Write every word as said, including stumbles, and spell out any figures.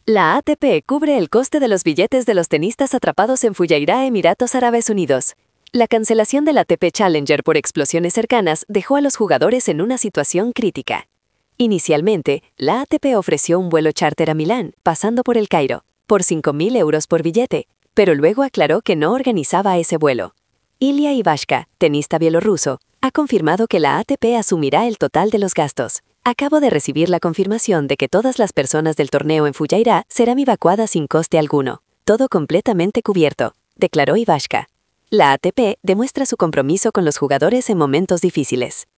La A T P cubre el coste de los billetes de los tenistas atrapados en Fujairah, Emiratos Árabes Unidos. La cancelación del A T P Challenger por explosiones cercanas dejó a los jugadores en una situación crítica. Inicialmente, la A T P ofreció un vuelo charter a Milán, pasando por el Cairo, por cinco mil euros por billete, pero luego aclaró que no organizaba ese vuelo. Ilya Ivashka, tenista bielorruso, ha confirmado que la A T P asumirá el total de los gastos. Acabo de recibir la confirmación de que todas las personas del torneo en Fujairah serán evacuadas sin coste alguno, todo completamente cubierto, declaró Ivashka. La A T P demuestra su compromiso con los jugadores en momentos difíciles.